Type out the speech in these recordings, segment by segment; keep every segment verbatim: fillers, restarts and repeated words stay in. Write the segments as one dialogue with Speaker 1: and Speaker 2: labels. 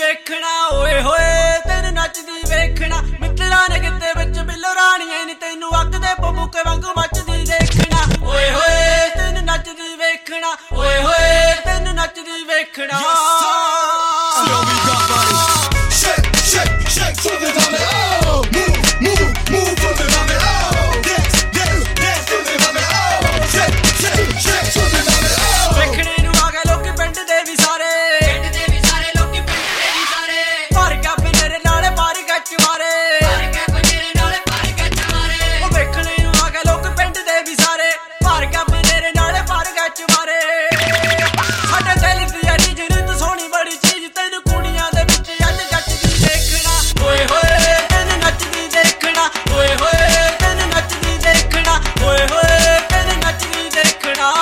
Speaker 1: देखना ओए होए तेन नचदी वेखना मित्रा ने किते विच बिल्लो राणिए नी तैनू अगदे बबूके वांगू मचदी देखना ओए होए तेन नचदी वेखना ओए होए तेन नचदी वेखना
Speaker 2: Shake, shake, shake from the valley. Oh, move, move, move from the valley. Oh, dance, dance, dance from the valley. Oh, shake, shake, shake from the valley. Oh,
Speaker 1: देखने नू आ गए लोग पिंड दे भी सारे पिंड दे भी सारे लोग पिंड दे भी सारे भर के मेरे नाले मारी गच मारे भर के मेरे नाले मारी गच मारे ओ देखने नू आ गए लोग पिंड दे भी सारे भर के मेरे नाले मारी गच मारे साडे दिल दी अड़ी जिनी तू सोहनी बड़ी चीज तैनू कुड़ियां दे विच अज जचदी देखना ओए होए तैनू नचदी देखना ओए होए तैनू नचदी देखना ओए होए तैनू नचदी देखना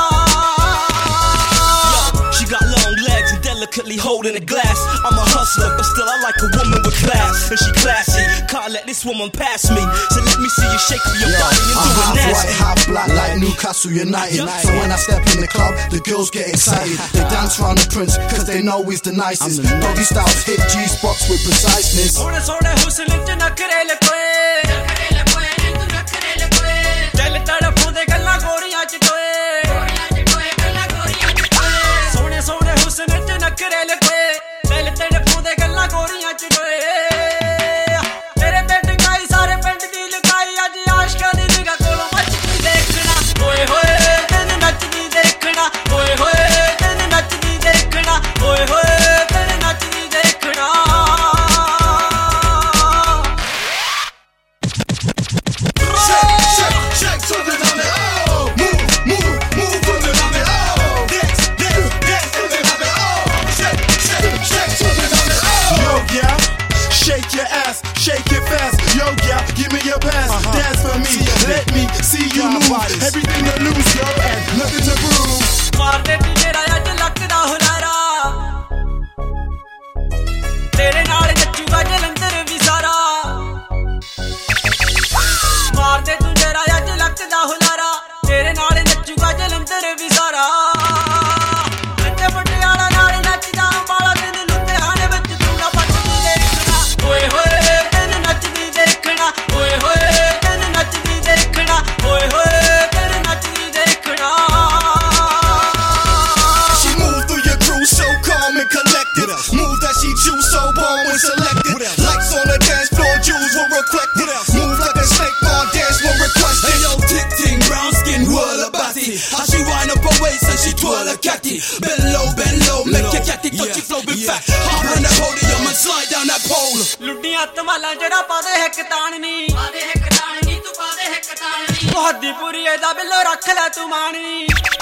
Speaker 3: She got long legs and delicately holding a glass. I'm a hustler, but still I like a woman with class. And she classy, can't let this woman pass me. So let me see you shake for your
Speaker 2: yeah,
Speaker 3: body and
Speaker 2: I'm
Speaker 3: do it
Speaker 2: half
Speaker 3: nasty.
Speaker 2: white, half black like Newcastle United.
Speaker 3: Yeah.
Speaker 2: So when I step in the club, the girls get excited. They dance round the prince, cause they know he's the nicest. Doggy styles hit G-spots with preciseness.
Speaker 1: सोने सोने हुस्न च नखरे लकोए नखरे लकोए तू नखरे लकोए दिल तड़फोंदे गल्लां गोरियां च टोए गोरियां च टोए गल्लां गोरियां च टोए सोने सोने हुस्न च नखरे लकोए दिल तड़फोंदे गल्लां गोरियां च टोए तेरे पिंड गाई सारे पिंड दी लुकाई अज आशिकां दी निगाह कोलों मचदी देखना ओए होए तैनू नचदी देखना ओए होए तैनू नचदी देखना ओए होए तैनू नचदी देखना
Speaker 2: Shake, shake, shake from the valley. Oh, move, move, move from the valley. Oh, dance, dance, dance from the valley. Oh, shake, shake, shake from the valley. Oh, yo, yeah, shake your ass, shake it fast. Yo, yeah, give me your pass, dance for me. Let me see you move. Everything to lose, yo, and nothing to prove.
Speaker 1: मारदे तू जेड़ा अज लकदा हुलारा तेरे नाल नचूगा जलंधर भी सारा मारदे तू जेड़ा अज लकदा हुलारा तेरे नाल नचूगा जलंधर भी सारा नचे पटियाला नाल नचदा अंबाला तैनू लुधियाने विच तू ना पटदी देखना ओए होए तैनू नचदी देखना ओए होए तैनू नचदी देखना ओए होए तैनू नचदी देखना
Speaker 2: She moved through your crew so calm and collected. Move that she chew so bomb when selected. Lights on the dance floor, jewels were requested. Move like a snake on dance when requested.
Speaker 3: Hey yo, tick ting, brown skin, whirl about it. How she wind up her waist and she twirl a catty. Bend low, bend low, make your catty touch your flow big fat. Hop on that podium and slide down that pole.
Speaker 1: ਲੁੱਡੀਆਂ ਤਮਾਲਾਂ ਜਿਹੜਾ ਪਾਦੇ ਹਿੱਕ ਤਾਣਨੀ ਪਾਦੇ ਹਿੱਕ ਤਾਣਨੀ ਤੂੰ ਪਾਦੇ ਹਿੱਕ ਤਾਣਨੀ ਤੁਹਾਡੀ ਪੂਰੀ ਇਹਦਾ ਬਿੱਲੋ ਰੱਖ ਲੈ ਤੂੰ ਮਾਣੀ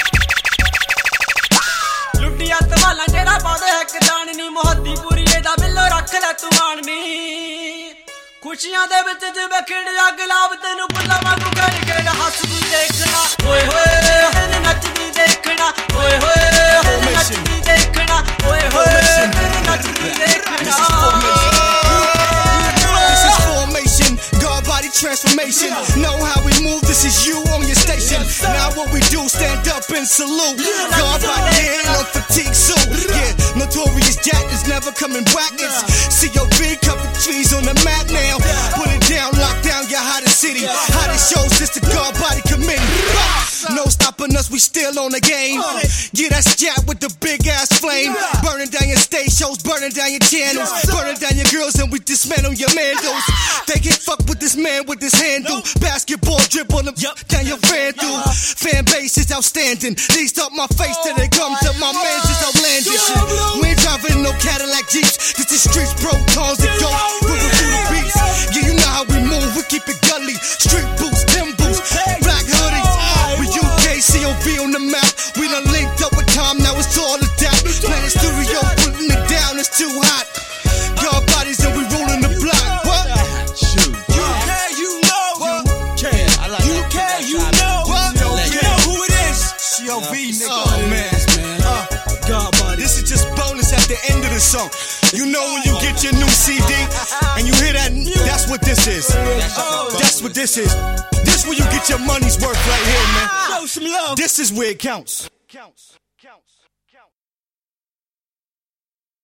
Speaker 1: ਲੁੱਡੀਆਂ ਤਮਾਲਾਂ ਜਿਹੜਾ ਪਾਦੇ ਹਿੱਕ ਤਾਣਨੀ ਮੁਹੱਦੀ ਪੂਰੀ ਇਹਦਾ ਬਿੱਲੋ ਰੱਖ ਲੈ ਤੂੰ ਮਾਣਨੀ ਖੁਸ਼ੀਆਂ ਦੇ ਵਿੱਚ ਜਿਵੇਂ ਖਿੜਿਆ ਗੁਲਾਬ ਤੈਨੂੰ ਬੁੱਲਾ ਵਾਂਗੂ ਖੜ ਕੇ ਹੱਸਦੀ ਦੇਖਣਾ ਓਏ ਹੋਏ ਤੈਨੂੰ ਨੱਚਦੀ ਦੇਖਣਾ ਓਏ ਹੋਏ ਤੈਨੂੰ ਨੱਚਦੀ ਦੇਖਣਾ ਓਏ ਹੋਏ ਤੈਨੂੰ ਨੱਚਦੀ ਦੇਖਣਾ
Speaker 2: This is formation, God body transformation. Know how we move, this is you on your station. Now what we do, stand up and salute. God body in a fatigue suit. Yeah, notorious Jack is never coming back. It's C O V, cover trees on the mat now. Put it down, lock down your hottest city. Hottest shows, it's the God body committee. No stopping us, we still on the game. Yeah, that's Jack with the big ass flame. Burning down your stage shows, burning down your channels, burning down your girls, and we dismantle your mandals. They get fucked with this man with this handle. Basketball dribble them down your fan through. Fan base is outstanding. These up my face till they come to my man's is outlandish. We ain't driving no Cadillac Jeeps. This is streets, protons and dope. Moving through the beats. Yeah, you know how we move. We keep it gully. Street boots, Tim boots, black hoodies. We U K C O V on the map. We done linked up with Tom, now it's all of that. Planet Studio, putting it down, it's too hot. God bodies and we rolling the block. What?
Speaker 3: You care, you know. You care, I like you care, you know.
Speaker 2: What?
Speaker 3: You know who it is.
Speaker 2: C O V, nigga.
Speaker 3: Oh man,
Speaker 2: Uh, God body. This is just bonus at the end of the song. You know when you get your new C D and you hear that, that's what this is. That's what this is. This where you get your money's worth right here, man.
Speaker 3: show some love.
Speaker 2: This is where it counts. Counts. Counts.